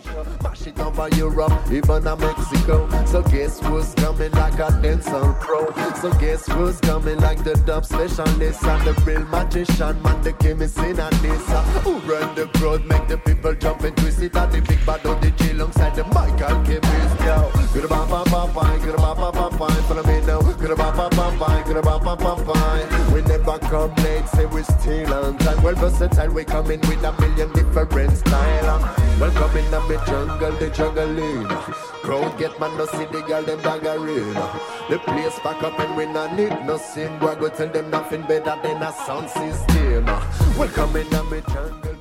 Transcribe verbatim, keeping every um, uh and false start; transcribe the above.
Asia, mash it over Europe, even a Mexico. So guess who's coming like a dancehall pro? So guess who's coming like the dub specialist and the real magician, man, the chemist in a this. Uh, who run the crowd, make the people jump and twist it at the big bad of the G alongside the Michael chemist, yo. Good ba ba ba ba, good ba ba ba ba, follow me now. Good ba ba ba ba, good ba ba ba ba. We never come late, say we still on time. Well versatile, we come in with a million different style. Welcome in the jungle, the juggling. Crowd get man, no see the girl, them daggering. The place back up and we not need no sin. Boy, go tell them nothing better than a sound system. Welcome in the jungle.